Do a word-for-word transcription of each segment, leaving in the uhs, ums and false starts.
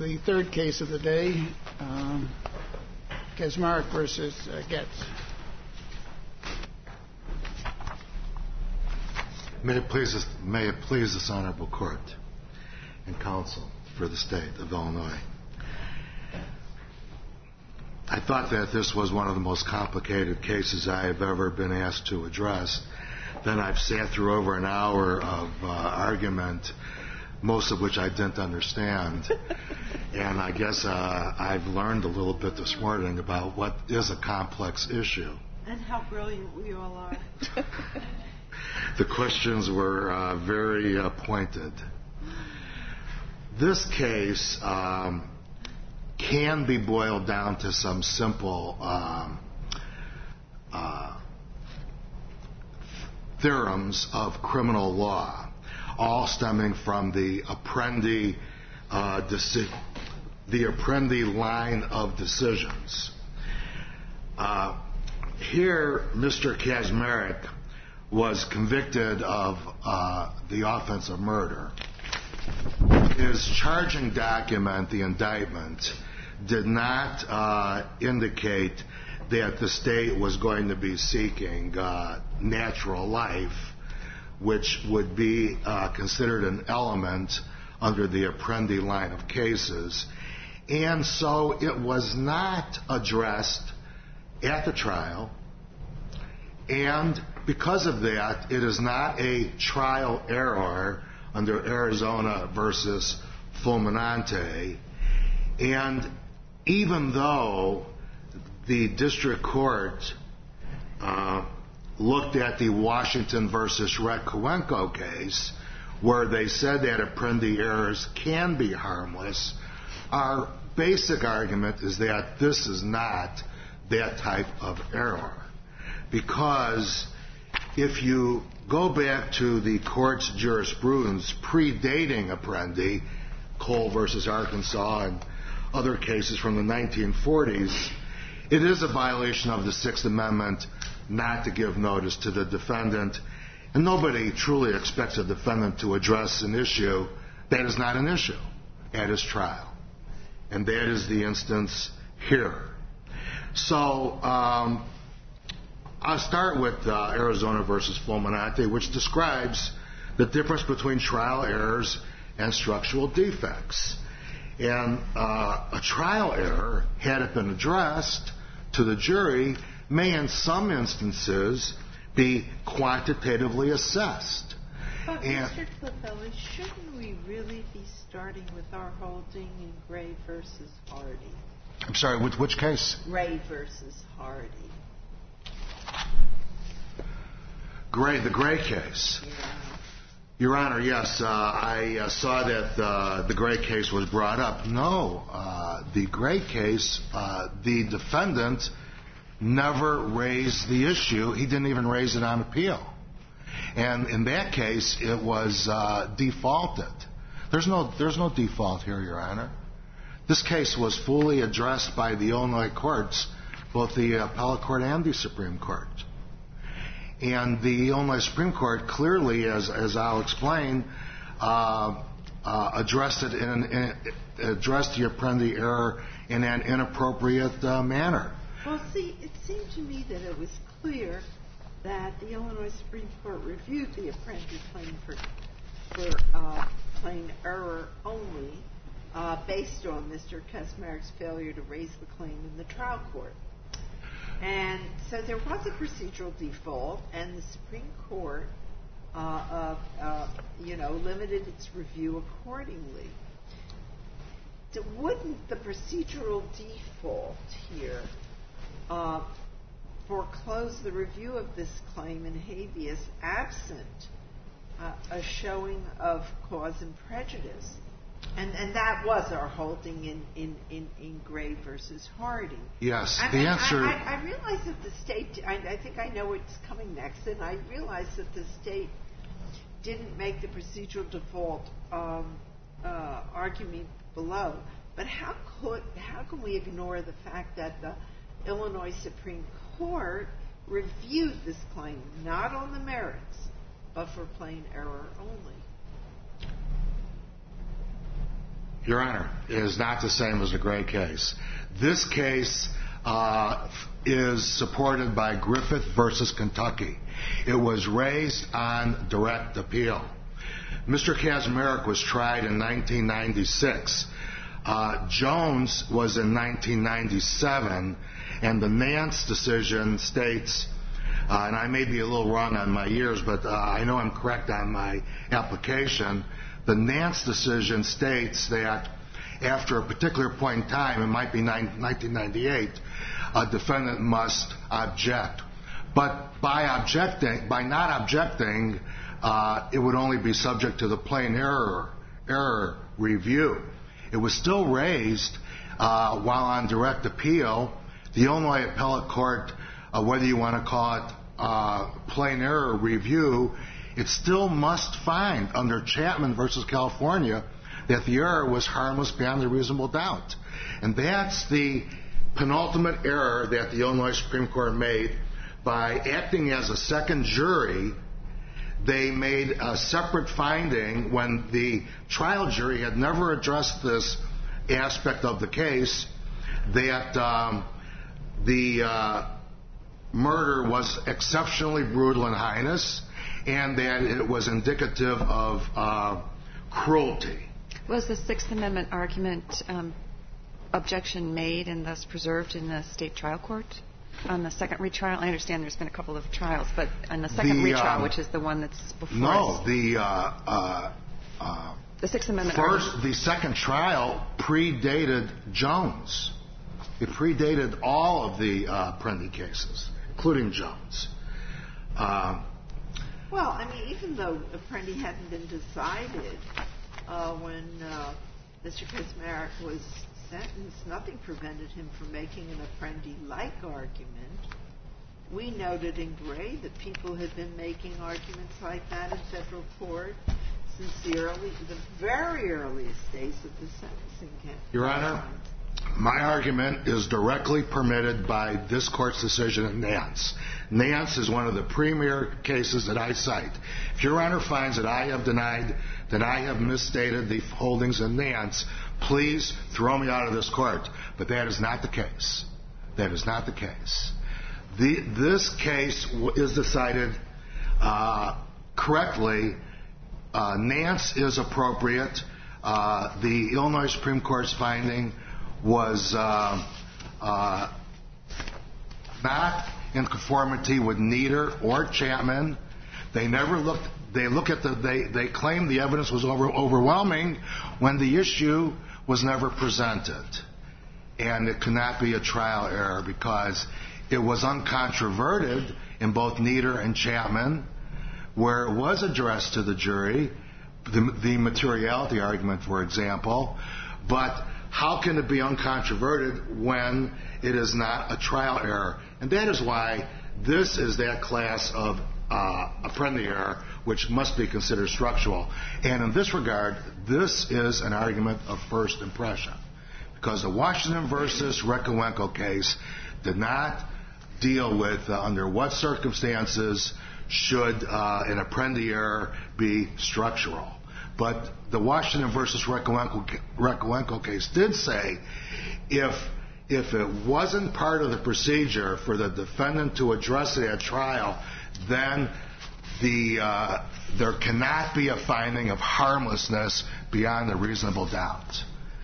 the third case of the day, um, Kaczmarek versus uh, Getz. May it please this, may it please this honorable court and counsel for the state of Illinois. I thought that this was one of the most complicated cases I have ever been asked to address. Then I've sat through over an hour of uh, argument, most of which I didn't understand. And I guess uh, I've learned a little bit this morning about what is a complex issue. And how brilliant we all are. The questions were uh, very uh, pointed. This case um, can be boiled down to some simple um, uh, theorems of criminal law, all stemming from the Apprendi, uh, deci- the Apprendi line of decisions. Uh, here, Mister Kaczmarek was convicted of uh, the offense of murder. His charging document, the indictment, did not uh, indicate that the state was going to be seeking uh, natural life, which would be uh, considered an element under the Apprendi line of cases. And so it was not addressed at the trial, and because of that, it is not a trial error under Arizona versus Fulminante. And even though the district court uh, looked at the Washington versus Redkowenko case, where they said that Apprendi errors can be harmless, our basic argument is that this is not that type of error. Because if you go back to the court's jurisprudence predating Apprendi, Cole versus Arkansas and other cases from the nineteen forties, it is a violation of the Sixth Amendment not to give notice to the defendant. And nobody truly expects a defendant to address an issue that is not an issue at his trial. And that is the instance here. So, um, I'll start with uh, Arizona versus Fulminante, which describes the difference between trial errors and structural defects. And uh, a trial error, had it been addressed to the jury, may in some instances be quantitatively assessed. But and Mister Clavelli, shouldn't we really be starting with our holding in Gray versus Hardy? I'm sorry, with which case? Gray versus Hardy. Gray, the Gray case. Yeah. Your Honor, yes, uh, I uh, saw that uh, the Gray case was brought up. No, uh, the Gray case, uh, the defendant never raised the issue. He didn't even raise it on appeal. And in that case, it was uh, defaulted. There's no, there's no default here, Your Honor. This case was fully addressed by the Illinois courts, both the appellate court and the Supreme Court. And the Illinois Supreme Court clearly, as, as I'll explain, uh, uh, addressed it in, in addressed the Apprendi error in an inappropriate uh, manner. Well, see, it seemed to me that it was clear that the Illinois Supreme Court reviewed the Apprendi claim for, for uh, plain error only, uh, based on Mister Kaczmarek's failure to raise the claim in the trial court. And so there was a procedural default, and the Supreme Court, uh, uh, uh, you know, limited its review accordingly. So wouldn't the procedural default here uh, foreclose the review of this claim in habeas absent uh, a showing of cause and prejudice? And, and that was our holding in, in, in, in Gray versus Hardy. Yes, I the mean, answer... I, I, I realize that the state, I, I think I know what's coming next, and I realize that the state didn't make the procedural default um, uh, argument below. But how could, how can we ignore the fact that the Illinois Supreme Court reviewed this claim, not on the merits, but for plain error only? Your Honor, it is not the same as the Gray case. This case uh, is supported by Griffith versus Kentucky. It was raised on direct appeal. Mister Kaczmarek was tried in nineteen ninety-six. Uh, Jones was in nineteen ninety-seven, and the Nance decision states, uh, and I may be a little wrong on my years, but uh, I know I'm correct on my application. The Nance decision states that after a particular point in time, it might be nineteen ninety-eight, a defendant must object. But by objecting, by not objecting, uh, it would only be subject to the plain error error review. It was still raised uh, while on direct appeal. The Illinois Appellate Court, uh, whether you want to call it uh, plain error review, it still must find under Chapman versus California that the error was harmless beyond a reasonable doubt. And that's the penultimate error that the Illinois Supreme Court made by acting as a second jury. They made a separate finding when the trial jury had never addressed this aspect of the case, that um, the uh, murder was exceptionally brutal and heinous, and that it was indicative of uh, cruelty. Was the Sixth Amendment argument um, objection made and thus preserved in the state trial court on the second retrial? I understand there's been a couple of trials, but on the second the, retrial, um, which is the one that's before no, us. No, the uh, uh, uh, the Sixth Amendment first, argument. the second trial predated Jones. It predated all of the uh, Apprendi cases, including Jones. Uh, well, I mean, even though Apprendi hadn't been decided uh, when uh, Mister Kaczmarek was sentenced, nothing prevented him from making an Apprendi-like argument. We noted in Gray that people had been making arguments like that in federal court since the early, the very earliest days of the sentencing campaign. Your Honor, my argument is directly permitted by this court's decision in Nance. Nance is one of the premier cases that I cite. If Your Honor finds that I have denied, that I have misstated the holdings in Nance, please throw me out of this court. But that is not the case. That is not the case. The, this case is decided uh, correctly. Uh, Nance is appropriate. Uh, the Illinois Supreme Court's finding was uh, uh, not in conformity with Nieder or Chapman. They never looked. They look at the. They they claimed the evidence was over, overwhelming when the issue was never presented, and it cannot be a trial error because it was uncontroverted in both Nieder and Chapman, where it was addressed to the jury, the, the materiality argument, for example. But how can it be uncontroverted when it is not a trial error? And that is why this is that class of uh, Apprendi error, which must be considered structural. And in this regard, this is an argument of first impression, because the Washington versus Rekowenko case did not deal with uh, under what circumstances should uh, an Apprendi error be structural. But the Washington versus Rekowenko, Rekowenko case did say if if it wasn't part of the procedure for the defendant to address it at trial, then the uh, there cannot be a finding of harmlessness beyond a reasonable doubt.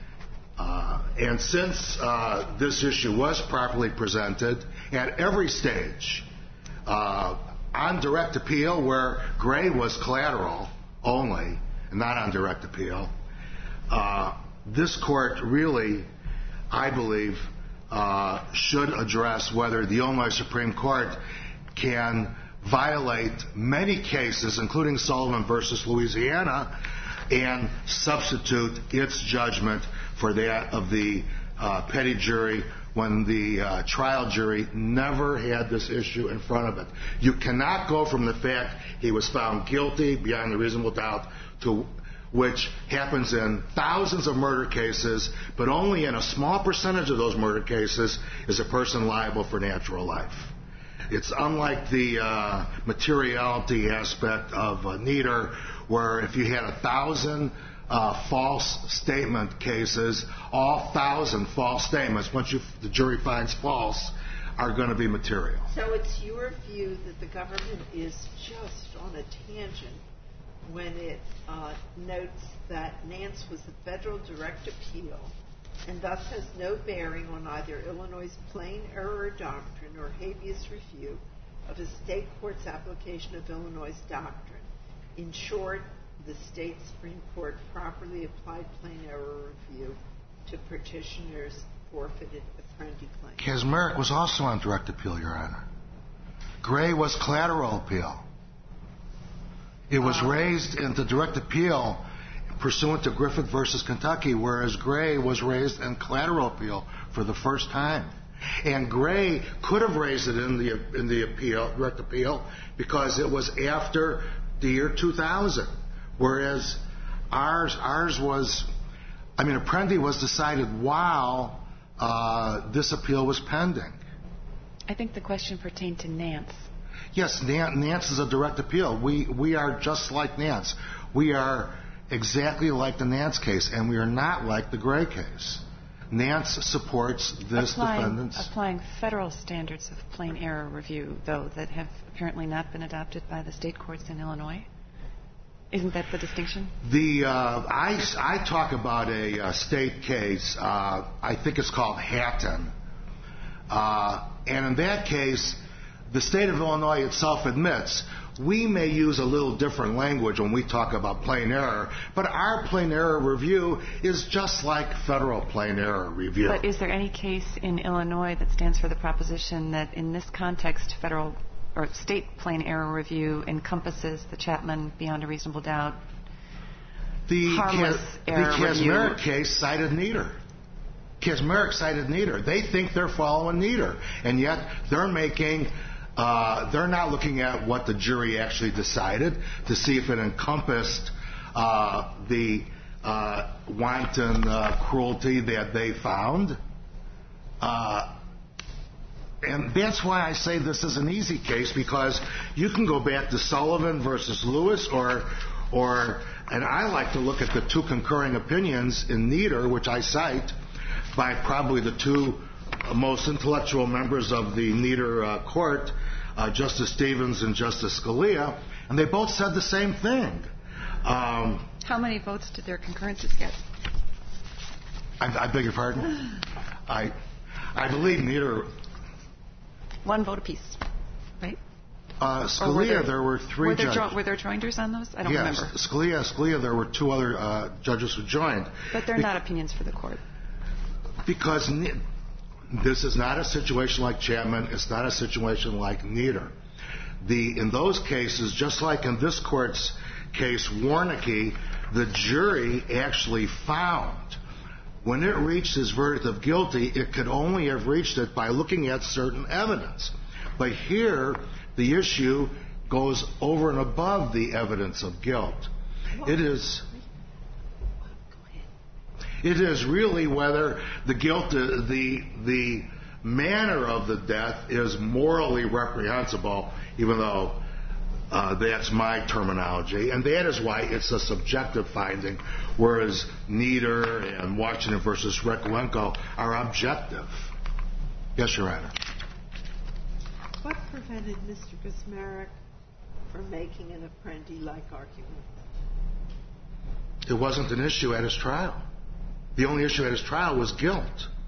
Uh, and since uh, this issue was properly presented at every stage, uh, on direct appeal, where Gray was collateral only, and not on direct appeal, uh, this court really, I believe, uh, should address whether the Illinois Supreme Court can violate many cases, including Sullivan versus Louisiana, and substitute its judgment for that of the uh, petty jury when the uh, trial jury never had this issue in front of it. You cannot go from the fact he was found guilty beyond a reasonable doubt, to which happens in thousands of murder cases, but only in a small percentage of those murder cases is a person liable for natural life. It's unlike the uh, materiality aspect of uh, Nieder, where if you had a thousand uh, false statement cases, all thousand false statements, once you, the jury finds false, are going to be material. So it's your view that the government is just on a tangent when it uh, notes that Nance was a federal direct appeal and thus has no bearing on either Illinois' plain error doctrine or habeas review of a state court's application of Illinois' doctrine. In short, the state Supreme Court properly applied plain error review to petitioners' forfeited Apprendi claim. Kaczmarek was also on direct appeal, Your Honor. Gray was collateral appeal. It was Uh, raised into direct appeal pursuant to Griffith versus Kentucky, whereas Gray was raised in collateral appeal for the first time. And Gray could have raised it in the in the appeal, direct appeal, because it was after the year two thousand, whereas ours ours was, I mean, Apprendi was decided while uh, this appeal was pending. I think the question pertained to Nance. Yes, Nance is a direct appeal. We we are just like Nance. We are exactly like the Nance case, and we are not like the Gray case. Nance supports this applying, defendant's... Applying federal standards of plain error review, though, that have apparently not been adopted by the state courts in Illinois. Isn't that the distinction? The uh, I, I talk about a, a state case, uh, I think it's called Hatton. Uh, and in that case, the state of Illinois itself admits we may use a little different language when we talk about plain error, but our plain error review is just like federal plain error review. But is there any case in Illinois that stands for the proposition that in this context, federal or state plain error review encompasses the Chapman beyond a reasonable doubt the harmless Ka- error the Kaczmarek review? case cited Nieder. Kaczmarek cited Nieder. They think they're following Nieder, and yet they're making... Uh, they're not looking at what the jury actually decided to see if it encompassed uh, the uh, wanton uh, cruelty that they found. Uh, and that's why I say this is an easy case, because you can go back to Sullivan versus Lewis, or, or, and I like to look at the two concurring opinions in Nieder, which I cite, by probably the two most intellectual members of the Nieder uh, court, uh, Justice Stevens and Justice Scalia, and they both said the same thing. Um, How many votes did their concurrences get? I, I beg your pardon? I, I believe Nieder... One vote apiece, right? Uh, Or were Scalia, there, there were three were there judges. Jo- were there joinders on those? I don't yes, remember. Scalia, Scalia, there were two other uh, judges who joined. But they're Be- not opinions for the court. Because ne- this is not a situation like Chapman. It's not a situation like Nieder. The, in those cases, just like in this court's case, Warnke, the jury actually found when it reached his verdict of guilty, it could only have reached it by looking at certain evidence. But here, the issue goes over and above the evidence of guilt. It is... It is really whether the guilt, the the manner of the death is morally reprehensible, even though uh, that's my terminology, and that is why it's a subjective finding, whereas Nieder and Washington versus Rekolenko are objective. Yes, Your Honor. What prevented Mister Kaczmarek from making an Apprendi-like argument? It wasn't an issue at his trial. The only issue at his trial was guilt.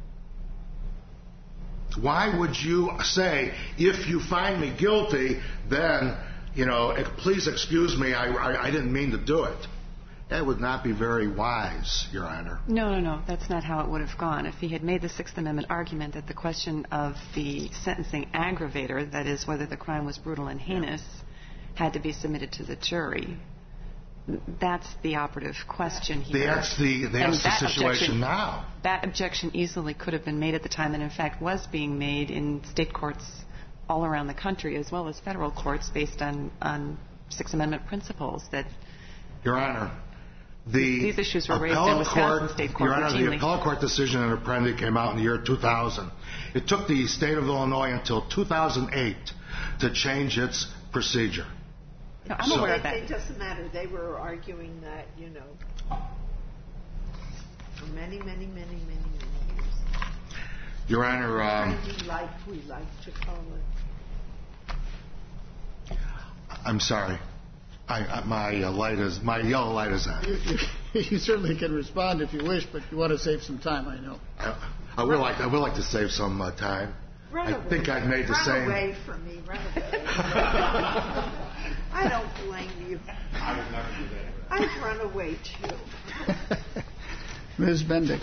Why would you say, if you find me guilty, then, you know, please excuse me, I, I, I didn't mean to do it? That would not be very wise, Your Honor. No, no, no. That's not how it would have gone. If he had made the Sixth Amendment argument that the question of the sentencing aggravator, that is, whether the crime was brutal and heinous, had to be submitted to the jury, that's the operative question here. That's the, that's the that situation objection, now. That objection easily could have been made at the time, and in fact was being made in state courts all around the country, as well as federal courts, based on, on Sixth Amendment principles. That Your Honor, the these issues were raised in Wisconsin court, State Court Your Honor, routinely. the appellate court decision in Apprendi came out in the year two thousand. It took the state of Illinois until two thousand eight to change its procedure. No, I'm So- aware of It that. doesn't matter. They were arguing that, you know, for many, many, many, many, many years. Your Honor, um, Apprendi like we like to call it. I'm sorry. I, I, my uh, light is my yellow light is on. You, you, you certainly can respond if you wish, but you want to save some time, I know. I, I would like I would like to save some uh, time. Run I away. think I've made the Run same. Run away from me. Run away. I don't blame you. I would never do that. I'd run away too. Miz Bendick.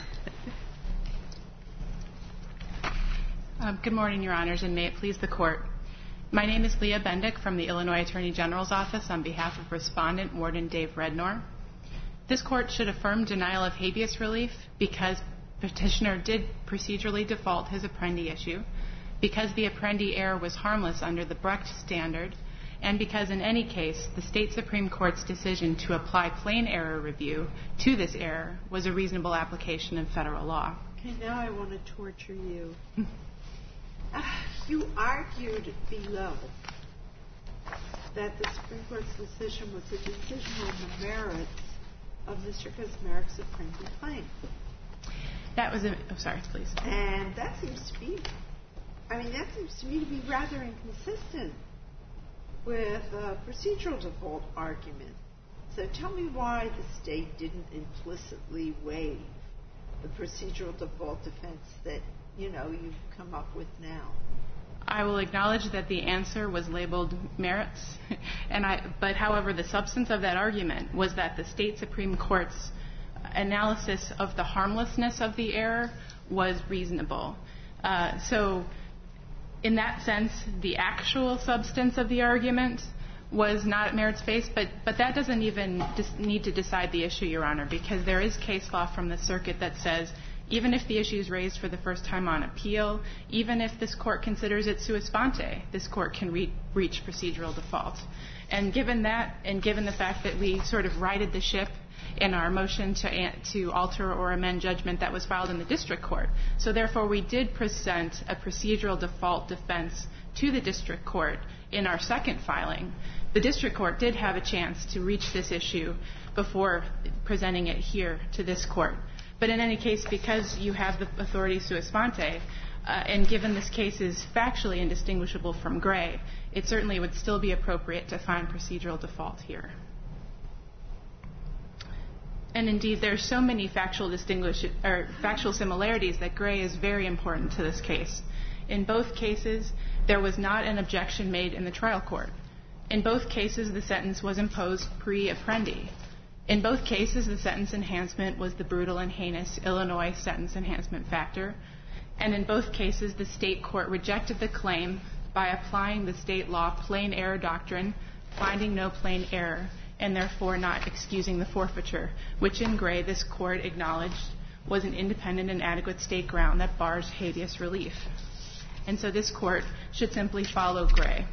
Um, good morning, Your Honors, and may it please the Court. My name is Leah Bendick from the Illinois Attorney General's Office on behalf of Respondent Warden Dave Rednor. This Court should affirm denial of habeas relief because petitioner did procedurally default his Apprendi issue, because the Apprendi error was harmless under the Brecht standard, and because in any case the State Supreme Court's decision to apply plain error review to this error was a reasonable application of federal law. Okay, now I want to torture you. Uh, you argued below that the Supreme Court's decision was a decision on the merits of Mister Kaczmarek's Apprendi claim. That was a... Oh, sorry, please. And that seems to be... I mean, that seems to me to be rather inconsistent with a procedural default argument. So tell me why the state didn't implicitly waive the procedural default defense that, you know, you've come up with now. I will acknowledge that the answer was labeled merits, and I, but however, the substance of that argument was that the State Supreme Court's analysis of the harmlessness of the error was reasonable. Uh, so in that sense, the actual substance of the argument was not merits-based, but, but that doesn't even dis- need to decide the issue, Your Honor, because there is case law from the circuit that says even if the issue is raised for the first time on appeal, even if this court considers it sua sponte, this court can re- reach procedural default. And given that, and given the fact that we sort of righted the ship in our motion to, an- to alter or amend judgment that was filed in the district court, so therefore we did present a procedural default defense to the district court in our second filing. The district court did have a chance to reach this issue before presenting it here to this court. But in any case, because you have the authority sua sponte, uh, and given this case is factually indistinguishable from Gray, it certainly would still be appropriate to find procedural default here. And indeed, there are so many factual distinguish or factual similarities that Gray is very important to this case. In both cases, there was not an objection made in the trial court. In both cases, the sentence was imposed pre-Apprendi. In both cases, the sentence enhancement was the brutal and heinous Illinois sentence enhancement factor. And in both cases, the state court rejected the claim by applying the state law plain error doctrine, finding no plain error, and therefore not excusing the forfeiture, which in Gray this court acknowledged was an independent and adequate state ground that bars habeas relief. And so this court should simply follow Gray.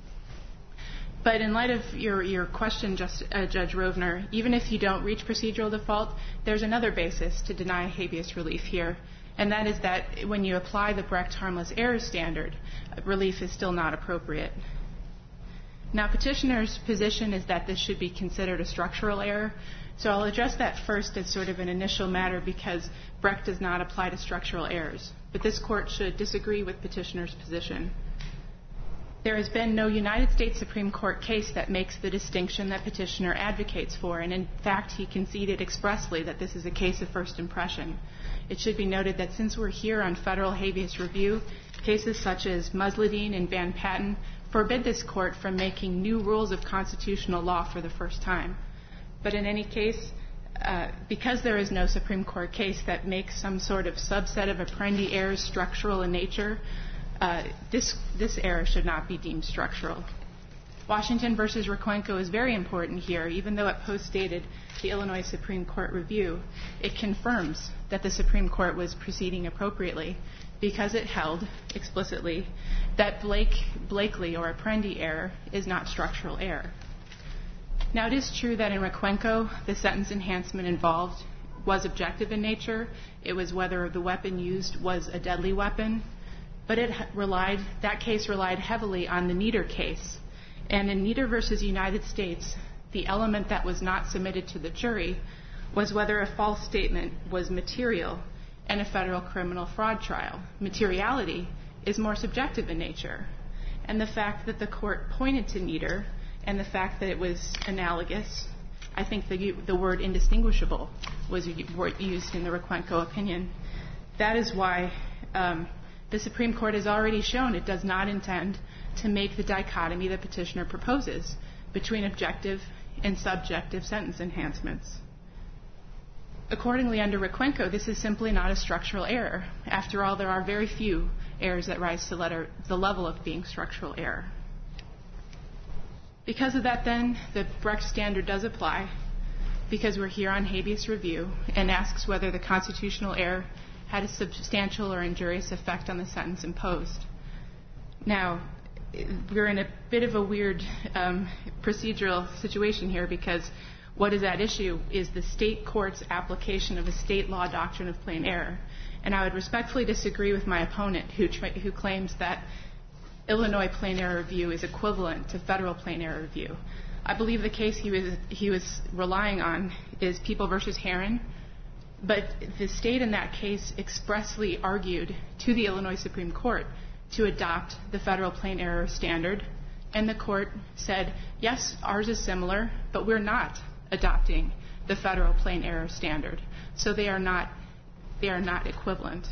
But in light of your, your question, Just, uh, Judge Rovner, even if you don't reach procedural default, there's another basis to deny habeas relief here, and that is that when you apply the Brecht harmless error standard, relief is still not appropriate. Now, petitioner's position is that this should be considered a structural error, so I'll address that first as sort of an initial matter because Brecht does not apply to structural errors. But this court should disagree with petitioner's position. There has been no United States Supreme Court case that makes the distinction that petitioner advocates for, and in fact, he conceded expressly that this is a case of first impression. It should be noted that since we're here on federal habeas review, cases such as Musladeen and Van Patten forbid this court from making new rules of constitutional law for the first time. But in any case, uh, because there is no Supreme Court case that makes some sort of subset of Apprendi errors structural in nature, Uh, this, this error should not be deemed structural. Washington versus Requenco is very important here. Even though it postdated the Illinois Supreme Court review, it confirms that the Supreme Court was proceeding appropriately because it held explicitly that Blake, Blakely or Apprendi error is not structural error. Now, it is true that in Requenco, the sentence enhancement involved was objective in nature. It was whether the weapon used was a deadly weapon. But it relied, that case relied heavily on the Nieder case. And in Nieder versus United States, the element that was not submitted to the jury was whether a false statement was material in a federal criminal fraud trial. Materiality is more subjective in nature. And the fact that the court pointed to Nieder and the fact that it was analogous, I think the, the word indistinguishable was used in the Requenco opinion. That is why um, the Supreme Court has already shown it does not intend to make the dichotomy the petitioner proposes between objective and subjective sentence enhancements. Accordingly, under Requenco, this is simply not a structural error. After all, there are very few errors that rise to letter, the level of being structural error. Because of that, then, the Brecht standard does apply, because we're here on habeas review, and asks whether the constitutional error had a substantial or injurious effect on the sentence imposed. Now, we're in a bit of a weird um, procedural situation here, because what is at issue is the state court's application of a state law doctrine of plain error. And I would respectfully disagree with my opponent who, tra- who claims that Illinois plain error review is equivalent to federal plain error review. I believe the case he was, he was relying on is People versus Herron, but the state in that case expressly argued to the Illinois Supreme Court to adopt the federal plain error standard, and the court said, yes, ours is similar, but we're not adopting the federal plain error standard. So they are not, they are not equivalent.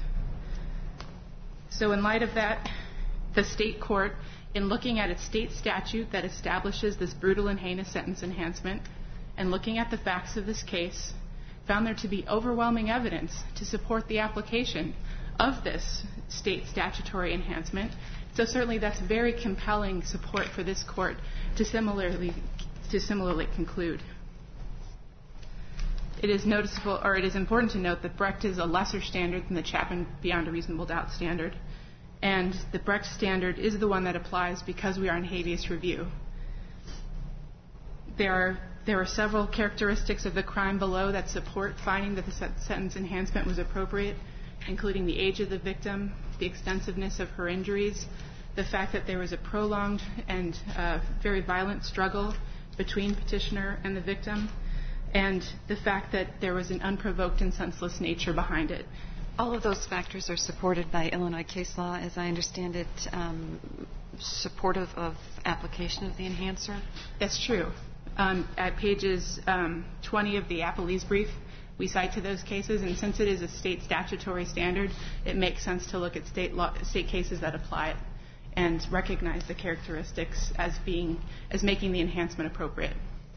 So in light of that, the state court, in looking at its state statute that establishes this brutal and heinous sentence enhancement, and looking at the facts of this case, found there to be overwhelming evidence to support the application of this state statutory enhancement. So certainly that's very compelling support for this court to similarly to similarly conclude. It is noticeable, or it is important to note that Brecht is a lesser standard than the Chapman beyond a reasonable doubt standard, and the Brecht standard is the one that applies because we are in habeas review. There are there are several characteristics of the crime below that support finding that the sentence enhancement was appropriate, including the age of the victim, the extensiveness of her injuries, the fact that there was a prolonged and uh, very violent struggle between petitioner and the victim, and the fact that there was an unprovoked and senseless nature behind it. All of those factors are supported by Illinois case law, as I understand it, um, supportive of application of the enhancer? That's true. Um, at pages um, twenty of the Appellee's brief, we cite to those cases, and since it is a state statutory standard, it makes sense to look at state law, state cases that apply it and recognize the characteristics as being as making the enhancement appropriate.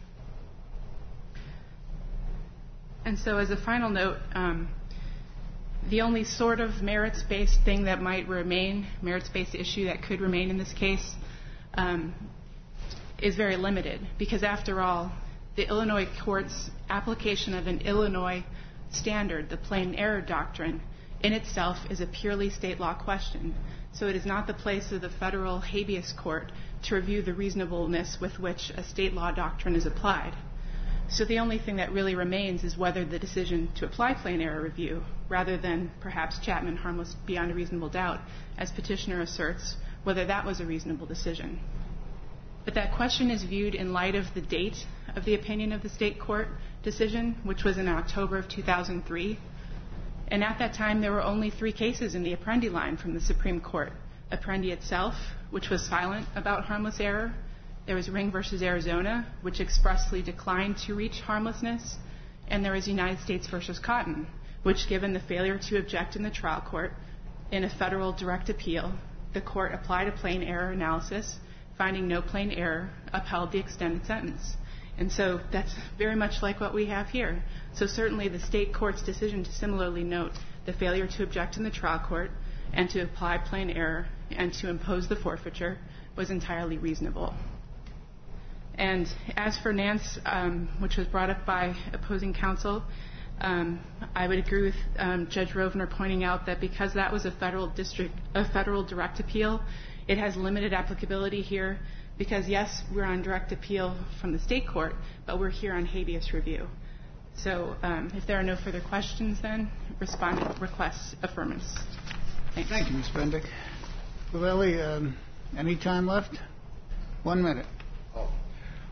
And so, as a final note, um, the only sort of merits-based thing that might remain, merits-based issue that could remain in this case, um, is very limited, because after all, the Illinois court's application of an Illinois standard, the plain error doctrine, in itself is a purely state law question. So it is not the place of the federal habeas court to review the reasonableness with which a state law doctrine is applied. So the only thing that really remains is whether the decision to apply plain error review, rather than perhaps Chapman harmless beyond a reasonable doubt, as petitioner asserts, whether that was a reasonable decision. But that question is viewed in light of the date of the opinion of the state court decision, which was in October of two thousand three. And at that time, there were only three cases in the Apprendi line from the Supreme Court. Apprendi itself, which was silent about harmless error. There was Ring versus Arizona, which expressly declined to reach harmlessness. And there was United States versus Cotton, which, given the failure to object in the trial court in a federal direct appeal, the court applied a plain error analysis, finding no plain error, upheld the extended sentence. And so that's very much like what we have here. So certainly the state court's decision to similarly note the failure to object in the trial court and to apply plain error and to impose the forfeiture was entirely reasonable. And as for Nance, um, which was brought up by opposing counsel, um, I would agree with um, Judge Rovner pointing out that because that was a federal district, a federal direct appeal, it has limited applicability here because, yes, we're on direct appeal from the state court, but we're here on habeas review. So um, if there are no further questions, then respondent requests affirmance. Thanks. Thank you, Miz Bendick. Lavelle, um, any time left? One minute. Oh.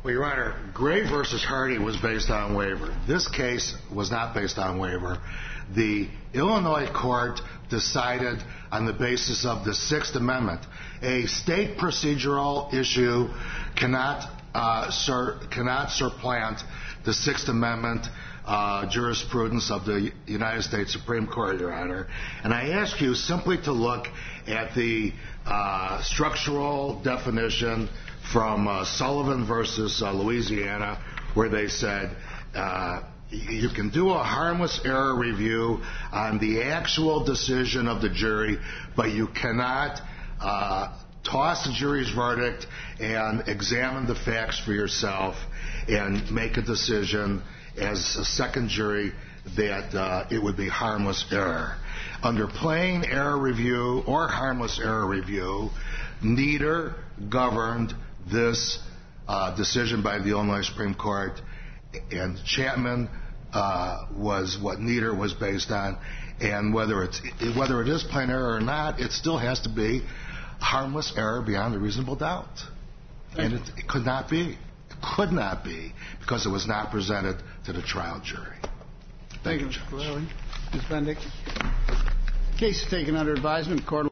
Well, Your Honor, Gray versus Hardy was based on waiver. This case was not based on waiver. The Illinois court decided on the basis of the Sixth Amendment. A state procedural issue cannot uh, sur- cannot supplant the Sixth Amendment uh, jurisprudence of the United States Supreme Court, Your Honor. And I ask you simply to look at the uh, structural definition from uh, Sullivan versus uh, Louisiana, where they said uh, you can do a harmless error review on the actual decision of the jury, but you cannot uh, toss the jury's verdict and examine the facts for yourself and make a decision as a second jury that uh, it would be harmless error. Under plain error review or harmless error review, neither governed this uh, decision by the Illinois Supreme Court, and Chapman uh, was what neither was based on. And whether it's whether it is plain error or not, it still has to be harmless error beyond a reasonable doubt. And it, it could not be. It could not be because it was not presented to the trial jury. Thank, Thank you, Mister Corelli. Miz Bendick. Case is taken under advisement. Court